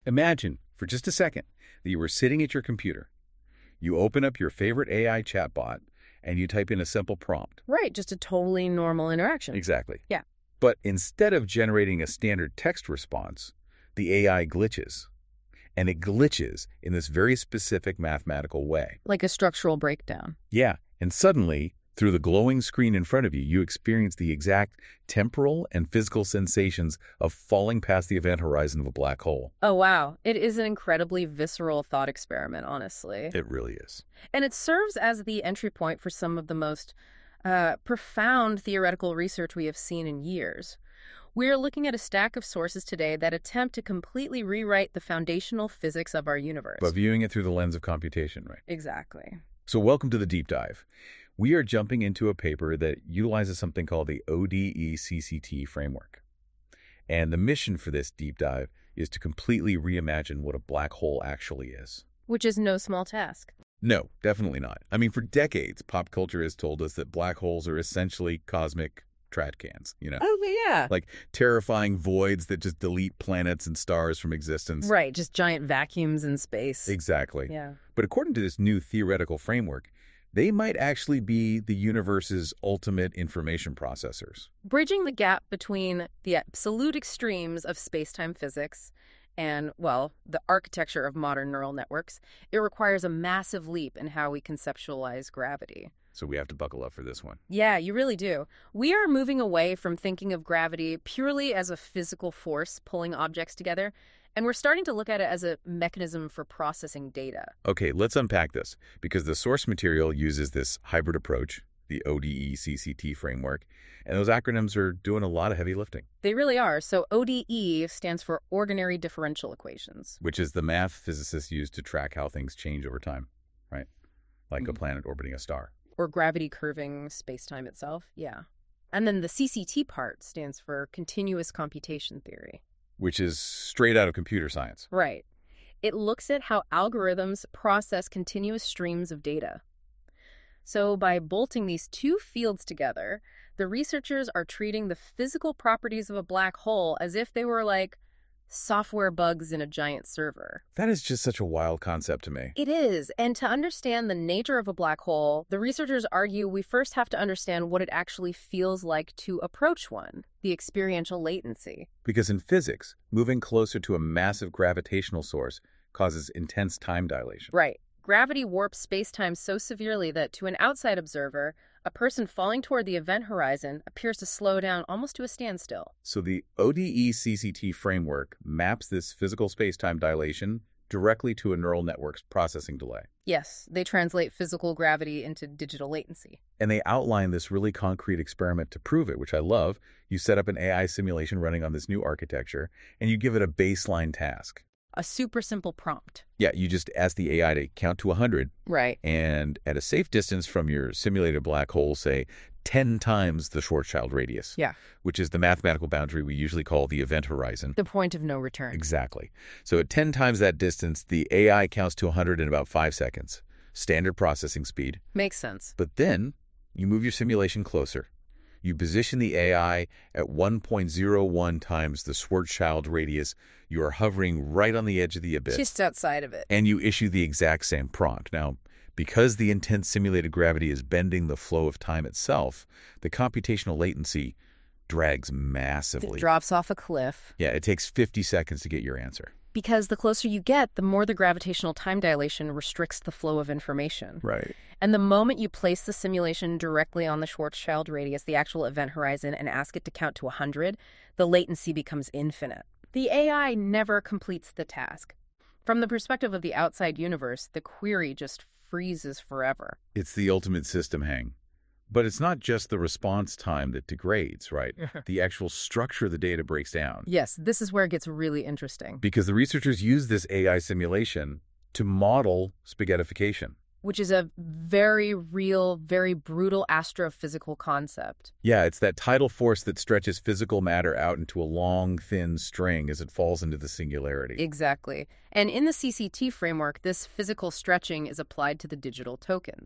Imagine, for just a second, that you were sitting at your computer. You open up your favorite AI chatbot, and you type in a simple prompt. Right, just a totally normal interaction. Exactly. Yeah. But instead of generating a standard text response, the AI glitches. And it glitches in this very specific mathematical way. Like a structural breakdown. Yeah, and suddenly, through the glowing screen in front of you, you experience the exact temporal and physical sensations of falling past the event horizon of a black hole. Oh, wow. It is an incredibly visceral thought experiment, honestly. It really is. And it serves as the entry point for some of the most profound theoretical research we have seen in years. We're looking at a stack of sources today that attempt to completely rewrite the foundational physics of our universe. But viewing it through the lens of computation, right? Exactly. So welcome to the deep dive. We are jumping into a paper that utilizes something called the ODE-CCT framework. And the mission for this deep dive is to completely reimagine what a black hole actually is. Which is no small task. No, definitely not. I mean, for decades, pop culture has told us that black holes are essentially cosmic trash cans, Oh, yeah. Like terrifying voids that just delete planets and stars from existence. Right, just giant vacuums in space. Exactly. Yeah. But according to this new theoretical framework, they might actually be the universe's ultimate information processors. Bridging the gap between the absolute extremes of space-time physics and, well, the architecture of modern neural networks, it requires a massive leap in how we conceptualize gravity. So we have to buckle up for this one. Yeah, you really do. We are moving away from thinking of gravity purely as a physical force pulling objects together, and we're starting to look at it as a mechanism for processing data. Okay, let's unpack this, because the source material uses this hybrid approach, the ODE-CCT framework, and those acronyms are doing a lot of heavy lifting. They really are. So ODE stands for ordinary differential equations. Which is the math physicists use to track how things change over time, right? Like a planet orbiting a star. Or gravity curving space-time itself, yeah. And then the CCT part stands for continuous computation theory. Which is straight out of computer science. Right. It looks at how algorithms process continuous streams of data. So by bolting these two fields together, the researchers are treating the physical properties of a black hole as if they were like software bugs in a giant server. That is just such a wild concept to me. It is. And to understand the nature of a black hole, the researchers argue we first have to understand what it actually feels like to approach one, the experiential latency. Because in physics, moving closer to a massive gravitational source causes intense time dilation. Right. Gravity warps space-time so severely that to an outside observer, a person falling toward the event horizon appears to slow down almost to a standstill. So the ODE-CCT framework maps this physical space-time dilation directly to a neural network's processing delay. Yes, they translate physical gravity into digital latency. And they outline this really concrete experiment to prove it, which I love. You set up an AI simulation running on this new architecture, and you give it a baseline task. A super simple prompt. Yeah, you just ask the AI to count to 100. Right. And at a safe distance from your simulated black hole, say 10 times the Schwarzschild radius. Yeah. Which is the mathematical boundary we usually call the event horizon. The point of no return. Exactly. So at 10 times that distance, the AI counts to 100 in about 5 seconds. Standard processing speed. Makes sense. But then you move your simulation closer. You position the AI at 1.01 times the Schwarzschild radius. You are hovering right on the edge of the abyss. Just outside of it. And you issue the exact same prompt. Now, because the intense simulated gravity is bending the flow of time itself, the computational latency drags massively. It drops off a cliff. Yeah, it takes 50 seconds to get your answer. Because the closer you get, the more the gravitational time dilation restricts the flow of information. Right. And the moment you place the simulation directly on the Schwarzschild radius, the actual event horizon, and ask it to count to 100, the latency becomes infinite. The AI never completes the task. From the perspective of the outside universe, the query just freezes forever. It's the ultimate system hang. But it's not just the response time that degrades, right? The actual structure of the data breaks down. Yes, this is where it gets really interesting. Because the researchers use this AI simulation to model spaghettification. Which is a very real, very brutal astrophysical concept. Yeah, it's that tidal force that stretches physical matter out into a long, thin string as it falls into the singularity. Exactly. And in the CCT framework, this physical stretching is applied to the digital tokens.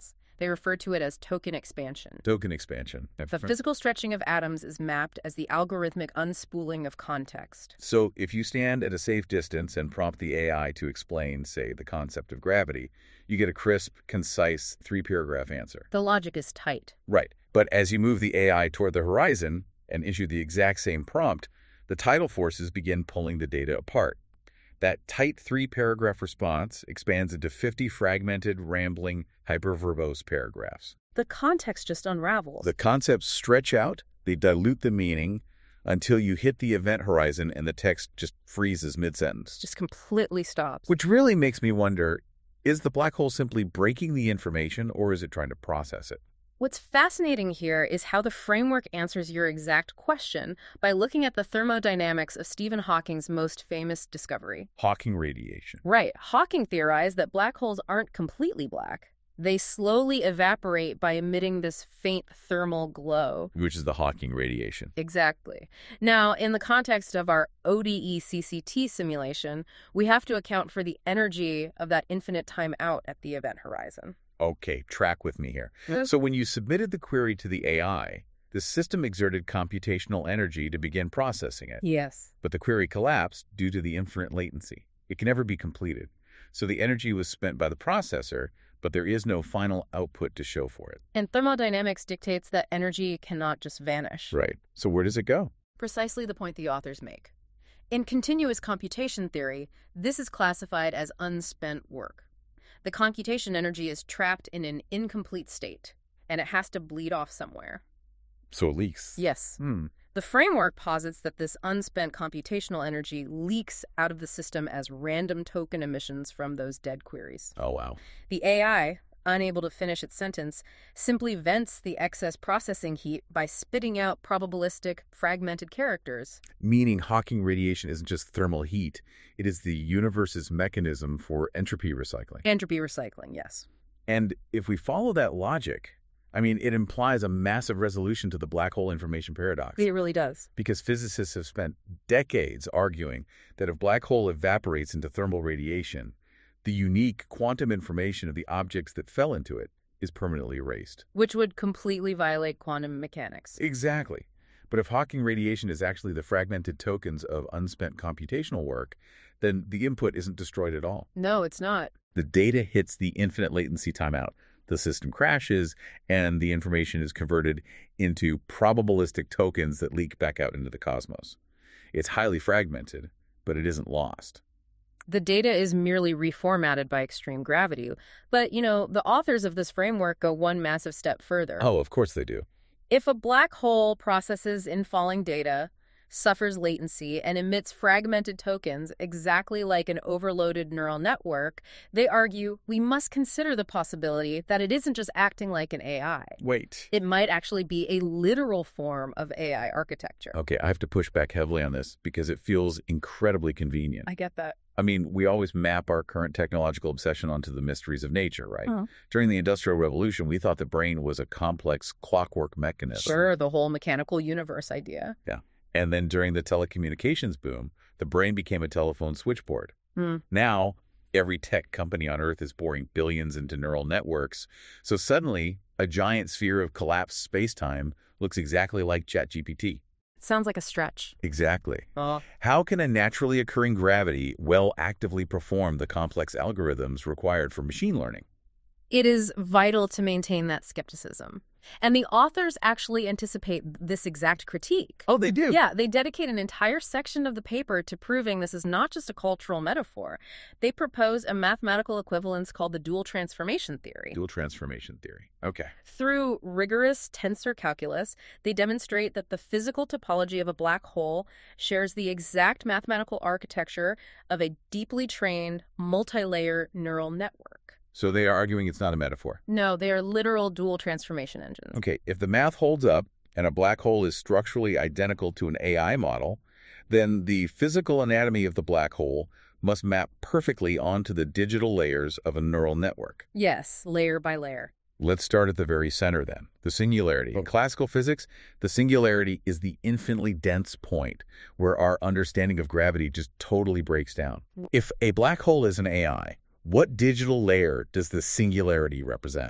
They refer to it as token expansion. Token expansion. The physical stretching of atoms is mapped as the algorithmic unspooling of context. So if you stand at a safe distance and prompt the AI to explain, say, the concept of gravity, you get a crisp, concise, 3-paragraph answer. The logic is tight. Right. But as you move the AI toward the horizon and issue the exact same prompt, the tidal forces begin pulling the data apart. That tight 3-paragraph response expands into 50 fragmented, rambling, hyperverbose paragraphs. The context just unravels. The concepts stretch out, they dilute the meaning, until you hit the event horizon and the text just freezes mid-sentence. Just completely stops. Which really makes me wonder, is the black hole simply breaking the information, or is it trying to process it? What's fascinating here is how the framework answers your exact question by looking at the thermodynamics of Stephen Hawking's most famous discovery. Hawking radiation. Right. Hawking theorized that black holes aren't completely black. They slowly evaporate by emitting this faint thermal glow. Which is the Hawking radiation. Exactly. Now, in the context of our ODE-CCT simulation, we have to account for the energy of that infinite time out at the event horizon. Okay, track with me here. So when you submitted the query to the AI, the system exerted computational energy to begin processing it. Yes. But the query collapsed due to the infinite latency. It can never be completed. So the energy was spent by the processor, but there is no final output to show for it. And thermodynamics dictates that energy cannot just vanish. Right. So where does it go? Precisely the point the authors make. In continuous computation theory, this is classified as unspent work. The computation energy is trapped in an incomplete state, and it has to bleed off somewhere. So it leaks. Yes. The framework posits that this unspent computational energy leaks out of the system as random token emissions from those dead queries. Oh, wow. The AI, unable to finish its sentence, simply vents the excess processing heat by spitting out probabilistic, fragmented characters. Meaning Hawking radiation isn't just thermal heat. It is the universe's mechanism for entropy recycling. Entropy recycling, yes. And if we follow that logic, I mean, it implies a massive resolution to the black hole information paradox. It really does. Because physicists have spent decades arguing that if black hole evaporates into thermal radiation, the unique quantum information of the objects that fell into it is permanently erased. Which would completely violate quantum mechanics. Exactly. But if Hawking radiation is actually the fragmented tokens of unspent computational work, then the input isn't destroyed at all. No, it's not. The data hits the infinite latency timeout. The system crashes, and the information is converted into probabilistic tokens that leak back out into the cosmos. It's highly fragmented, but it isn't lost. The data is merely reformatted by extreme gravity. But, the authors of this framework go one massive step further. Oh, of course they do. If a black hole processes infalling data, suffers latency, and emits fragmented tokens exactly like an overloaded neural network, they argue we must consider the possibility that it isn't just acting like an AI. Wait. It might actually be a literal form of AI architecture. Okay, I have to push back heavily on this because it feels incredibly convenient. I get that. I mean, we always map our current technological obsession onto the mysteries of nature, right? During the Industrial Revolution, we thought the brain was a complex clockwork mechanism. Sure, the whole mechanical universe idea. Yeah. And then during the telecommunications boom, the brain became a telephone switchboard. Now, every tech company on Earth is pouring billions into neural networks. So suddenly, a giant sphere of collapsed space-time looks exactly like ChatGPT. Sounds like a stretch. Exactly. How can a naturally occurring gravity actively perform the complex algorithms required for machine learning? It is vital to maintain that skepticism. And the authors actually anticipate this exact critique. Oh, they do? Yeah, they dedicate an entire section of the paper to proving this is not just a cultural metaphor. They propose a mathematical equivalence called the dual transformation theory. Dual transformation theory. Okay. Through rigorous tensor calculus, they demonstrate that the physical topology of a black hole shares the exact mathematical architecture of a deeply trained, multi-layer neural network. So they are arguing it's not a metaphor. No, they are literal dual transformation engines. Okay, if the math holds up and a black hole is structurally identical to an AI model, then the physical anatomy of the black hole must map perfectly onto the digital layers of a neural network. Yes, layer by layer. Let's start at the very center then, the singularity. In classical physics, the singularity is the infinitely dense point where our understanding of gravity just totally breaks down. If a black hole is an AI, what digital layer does the singularity represent?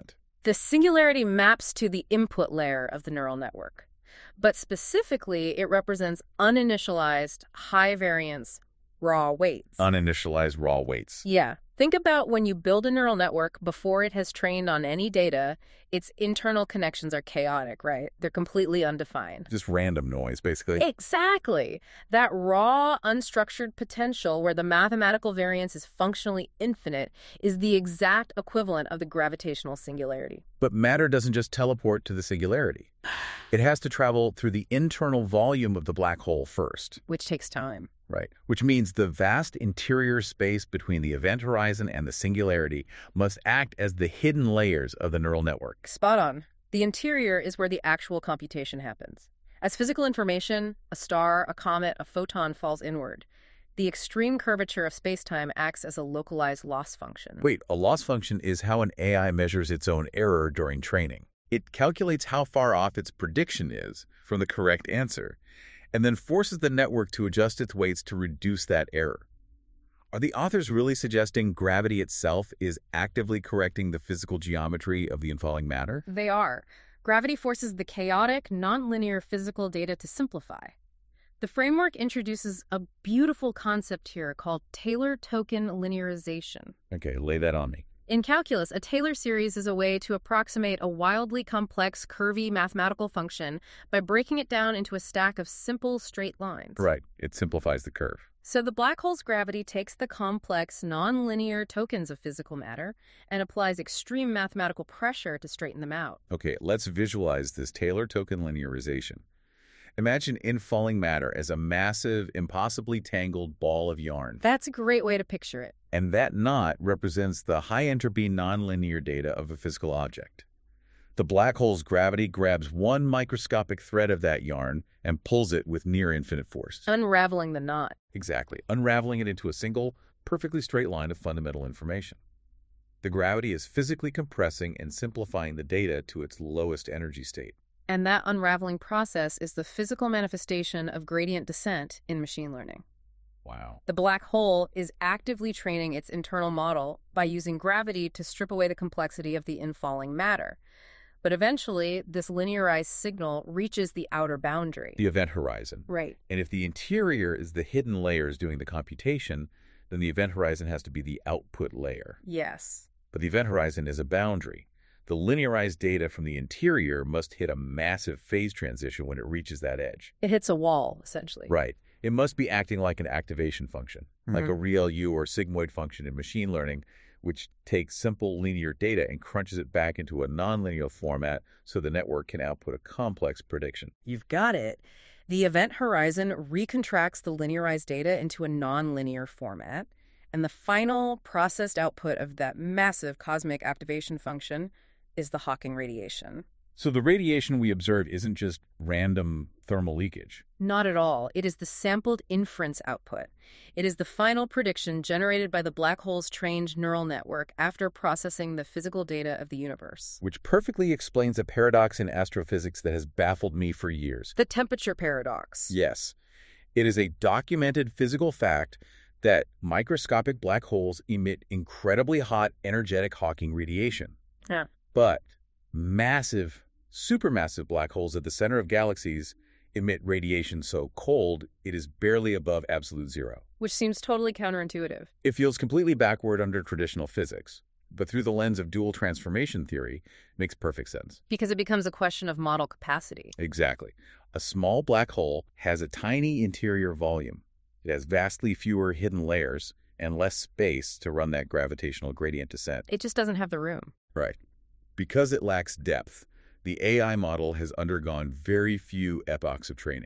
The singularity maps to the input layer of the neural network. But specifically, it represents uninitialized, high-variance, raw weights. Uninitialized raw weights. Yeah. Think about when you build a neural network before it has trained on any data, its internal connections are chaotic, right? They're completely undefined. Just random noise, basically. Exactly. That raw, unstructured potential where the mathematical variance is functionally infinite is the exact equivalent of the gravitational singularity. But matter doesn't just teleport to the singularity. It has to travel through the internal volume of the black hole first. Which takes time. Right. Which means the vast interior space between the event horizon and the singularity must act as the hidden layers of the neural network. Spot on. The interior is where the actual computation happens. As physical information, a star, a comet, a photon falls inward, the extreme curvature of spacetime acts as a localized loss function. Wait, a loss function is how an AI measures its own error during training. It calculates how far off its prediction is from the correct answer, and then forces the network to adjust its weights to reduce that error. Are the authors really suggesting gravity itself is actively correcting the physical geometry of the infalling matter? They are. Gravity forces the chaotic, nonlinear physical data to simplify. The framework introduces a beautiful concept here called Taylor token linearization. Okay, lay that on me. In calculus, a Taylor series is a way to approximate a wildly complex, curvy mathematical function by breaking it down into a stack of simple, straight lines. Right, it simplifies the curve. So the black hole's gravity takes the complex, nonlinear tokens of physical matter and applies extreme mathematical pressure to straighten them out. Okay, let's visualize this Taylor token linearization. Imagine infalling matter as a massive, impossibly tangled ball of yarn. That's a great way to picture it. And that knot represents the high-entropy nonlinear data of a physical object. The black hole's gravity grabs one microscopic thread of that yarn and pulls it with near-infinite force. Unraveling the knot. Exactly, unraveling it into a single, perfectly straight line of fundamental information. The gravity is physically compressing and simplifying the data to its lowest energy state. And that unraveling process is the physical manifestation of gradient descent in machine learning. Wow. The black hole is actively training its internal model by using gravity to strip away the complexity of the infalling matter. But eventually, this linearized signal reaches the outer boundary. The event horizon. Right. And if the interior is the hidden layers doing the computation, then the event horizon has to be the output layer. Yes. But the event horizon is a boundary. The linearized data from the interior must hit a massive phase transition when it reaches that edge. It hits a wall, essentially. Right. It must be acting like an activation function, like a ReLU or sigmoid function in machine learning, which takes simple linear data and crunches it back into a nonlinear format so the network can output a complex prediction. You've got it. The event horizon recontracts the linearized data into a nonlinear format, and the final processed output of that massive cosmic activation function is the Hawking radiation. So the radiation we observe isn't just random thermal leakage. Not at all. It is the sampled inference output. It is the final prediction generated by the black hole's trained neural network after processing the physical data of the universe. Which perfectly explains a paradox in astrophysics that has baffled me for years. The temperature paradox. Yes. It is a documented physical fact that microscopic black holes emit incredibly hot, energetic Hawking radiation. Yeah. But massive, supermassive black holes at the center of galaxies emit radiation so cold it is barely above absolute zero. Which seems totally counterintuitive. It feels completely backward under traditional physics, but through the lens of dual transformation theory, makes perfect sense. Because it becomes a question of model capacity. Exactly. A small black hole has a tiny interior volume. It has vastly fewer hidden layers and less space to run that gravitational gradient descent. It just doesn't have the room. Right. Because it lacks depth, the AI model has undergone very few epochs of training.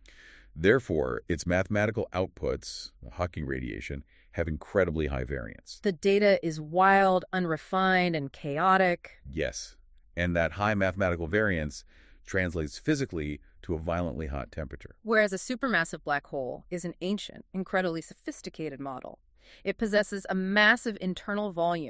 Therefore, its mathematical outputs, Hawking radiation, have incredibly high variance. The data is wild, unrefined, and chaotic. Yes, and that high mathematical variance translates physically to a violently hot temperature. Whereas a supermassive black hole is an ancient, incredibly sophisticated model. It possesses a massive internal volume,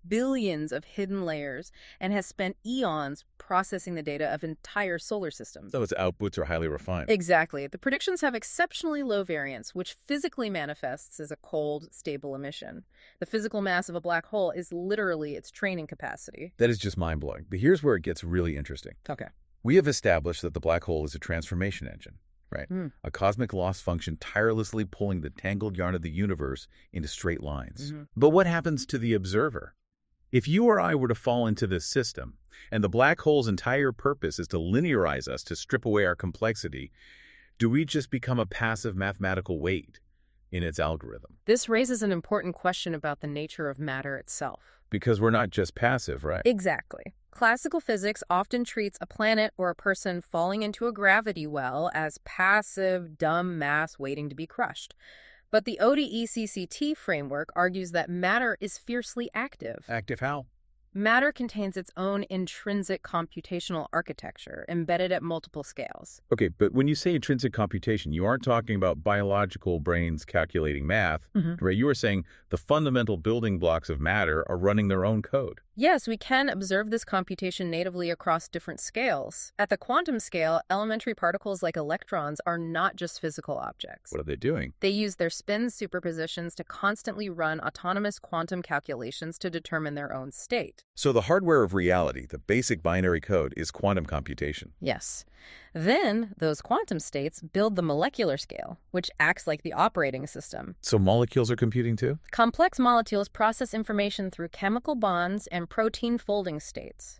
billions of hidden layers and has spent eons processing the data of entire solar systems. So its outputs are highly refined. Exactly. The predictions have exceptionally low variance, which physically manifests as a cold, stable emission. The physical mass of a black hole is literally its training capacity. That is just mind-blowing. But here's where it gets really interesting. Okay. We have established that the black hole is a transformation engine, right? Hmm. A cosmic loss function tirelessly pulling the tangled yarn of the universe into straight lines. Mm-hmm. But what happens to the observer? If you or I were to fall into this system, and the black hole's entire purpose is to linearize us, to strip away our complexity, do we just become a passive mathematical weight in its algorithm? This raises an important question about the nature of matter itself. Because we're not just passive, right? Exactly. Classical physics often treats a planet or a person falling into a gravity well as passive, dumb mass waiting to be crushed. But the ODE-CCT framework argues that matter is fiercely active. Active how? Matter contains its own intrinsic computational architecture embedded at multiple scales. Okay, but when you say intrinsic computation, you aren't talking about biological brains calculating math, right? You are saying the fundamental building blocks of matter are running their own code. Yes, we can observe this computation natively across different scales. At the quantum scale, elementary particles like electrons are not just physical objects. What are they doing? They use their spin superpositions to constantly run autonomous quantum calculations to determine their own state. So the hardware of reality, the basic binary code, is quantum computation. Yes. Then, those quantum states build the molecular scale, which acts like the operating system. So molecules are computing too? Complex molecules process information through chemical bonds and protein folding states.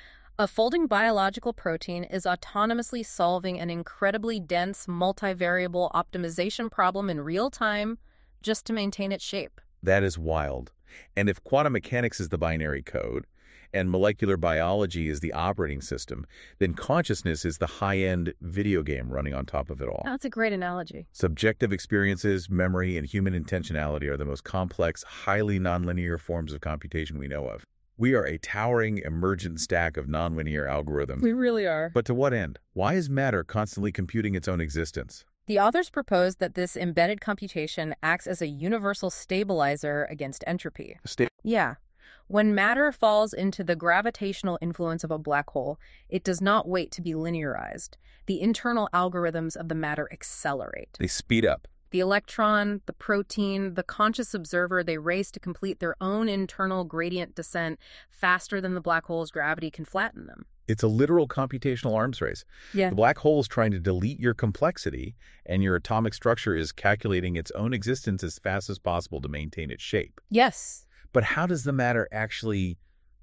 A folding biological protein is autonomously solving an incredibly dense, multivariable optimization problem in real time just to maintain its shape. That is wild. And if quantum mechanics is the binary code, and molecular biology is the operating system, then consciousness is the high-end video game running on top of it all. That's a great analogy. Subjective experiences, memory, and human intentionality are the most complex, highly nonlinear forms of computation we know of. We are a towering, emergent stack of nonlinear algorithms. We really are. But to what end? Why is matter constantly computing its own existence? The authors proposed that this embedded computation acts as a universal stabilizer against entropy. Yeah. When matter falls into the gravitational influence of a black hole, it does not wait to be linearized. The internal algorithms of the matter accelerate. They speed up. The electron, the protein, the conscious observer, they race to complete their own internal gradient descent faster than the black hole's gravity can flatten them. It's a literal computational arms race. Yeah. The black hole is trying to delete your complexity, and your atomic structure is calculating its own existence as fast as possible to maintain its shape. Yes. But how does the matter actually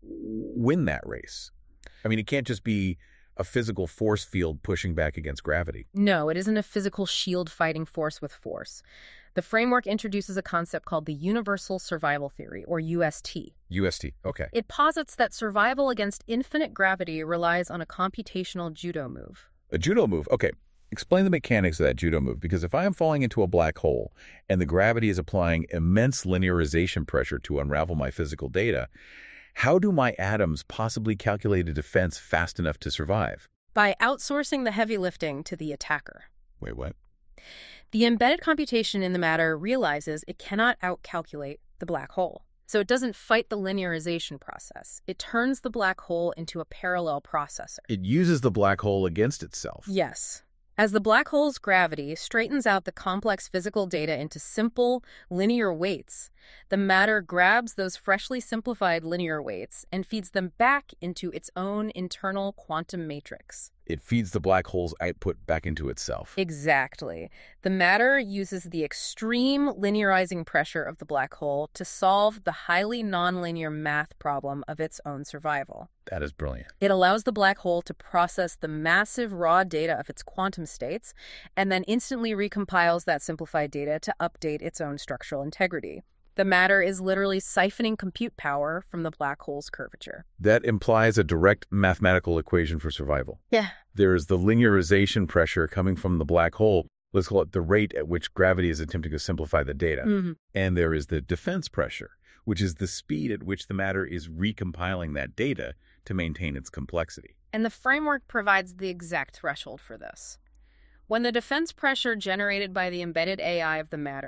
win that race? I mean, it can't just be a physical force field pushing back against gravity. No, it isn't a physical shield fighting force with force. The framework introduces a concept called the Universal Survival Theory, or UST. UST, okay. It posits that survival against infinite gravity relies on a computational judo move. A judo move, okay. Explain the mechanics of that judo move, because if I am falling into a black hole and the gravity is applying immense linearization pressure to unravel my physical data, how do my atoms possibly calculate a defense fast enough to survive? By outsourcing the heavy lifting to the attacker. Wait, what? The embedded computation in the matter realizes it cannot outcalculate the black hole. So it doesn't fight the linearization process. It turns the black hole into a parallel processor. It uses the black hole against itself. Yes. As the black hole's gravity straightens out the complex physical data into simple, linear weights, the matter grabs those freshly simplified linear weights and feeds them back into its own internal quantum matrix. It feeds the black hole's output back into itself. Exactly. The matter uses the extreme linearizing pressure of the black hole to solve the highly nonlinear math problem of its own survival. That is brilliant. It allows the black hole to process the massive raw data of its quantum states and then instantly recompiles that simplified data to update its own structural integrity. The matter is literally siphoning compute power from the black hole's curvature. That implies a direct mathematical equation for survival. Yeah. There is the linearization pressure coming from the black hole. Let's call it the rate at which gravity is attempting to simplify the data. Mm-hmm. And there is the defense pressure, which is the speed at which the matter is recompiling that data to maintain its complexity. And the framework provides the exact threshold for this. When the defense pressure generated by the embedded AI of the matter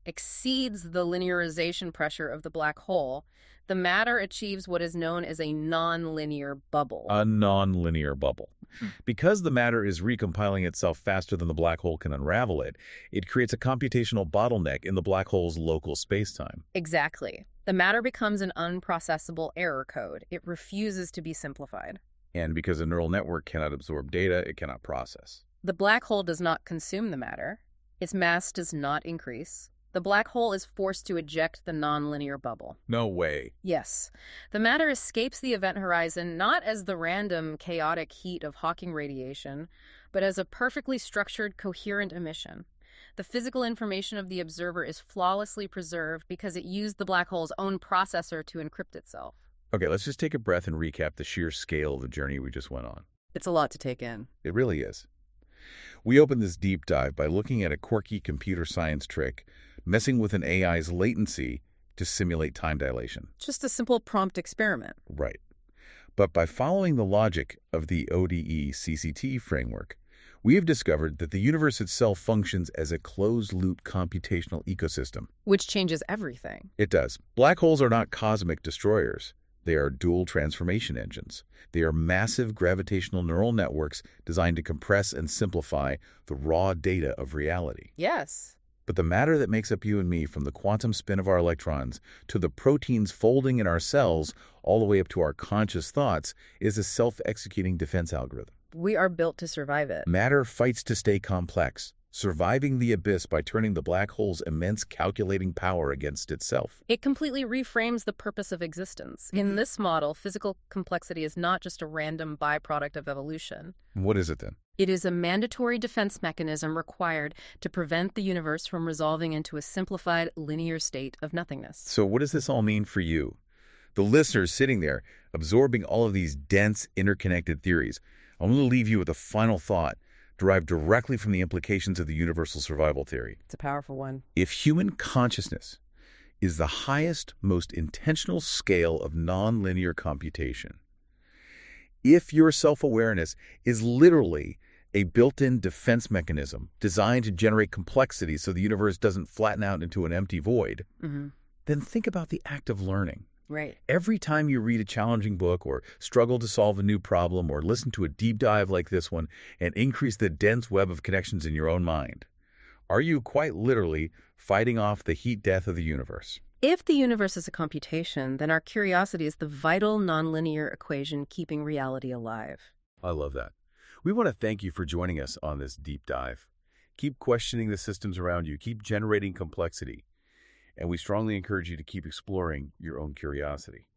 exceeds the linearization pressure of the black hole, the matter achieves what is known as a nonlinear bubble. A nonlinear bubble. Because the matter is recompiling itself faster than the black hole can unravel it, it creates a computational bottleneck in the black hole's local spacetime. Exactly. The matter becomes an unprocessable error code. It refuses to be simplified. And because a neural network cannot absorb data, it cannot process. The black hole does not consume the matter. Its mass does not increase. The black hole is forced to eject the nonlinear bubble. No way. Yes. The matter escapes the event horizon not as the random, chaotic heat of Hawking radiation, but as a perfectly structured, coherent emission. The physical information of the observer is flawlessly preserved because it used the black hole's own processor to encrypt itself. Okay, let's just take a breath and recap the sheer scale of the journey we just went on. It's a lot to take in. It really is. We opened this deep dive by looking at a quirky computer science trick, messing with an AI's latency to simulate time dilation. Just a simple prompt experiment. Right. But by following the logic of the ODE-CCT framework, we have discovered that the universe itself functions as a closed-loop computational ecosystem. Which changes everything. It does. Black holes are not cosmic destroyers. They are dual transformation engines. They are massive gravitational neural networks designed to compress and simplify the raw data of reality. Yes. But the matter that makes up you and me, from the quantum spin of our electrons to the proteins folding in our cells, all the way up to our conscious thoughts, is a self-executing defense algorithm. We are built to survive it. Matter fights to stay complex, surviving the abyss by turning the black hole's immense calculating power against itself. It completely reframes the purpose of existence. In this model, physical complexity is not just a random byproduct of evolution. What is it then? It is a mandatory defense mechanism required to prevent the universe from resolving into a simplified, linear state of nothingness. So what does this all mean for you? The listeners sitting there, absorbing all of these dense, interconnected theories. I want to leave you with a final thought, derived directly from the implications of the universal survival theory. It's a powerful one. If human consciousness is the highest, most intentional scale of nonlinear computation, if your self-awareness is literally a built-in defense mechanism designed to generate complexity so the universe doesn't flatten out into an empty void, then think about the act of learning. Right. Every time you read a challenging book or struggle to solve a new problem or listen to a deep dive like this one and increase the dense web of connections in your own mind, are you quite literally fighting off the heat death of the universe? If the universe is a computation, then our curiosity is the vital nonlinear equation keeping reality alive. I love that. We want to thank you for joining us on this deep dive. Keep questioning the systems around you. Keep generating complexity. And we strongly encourage you to keep exploring your own curiosity.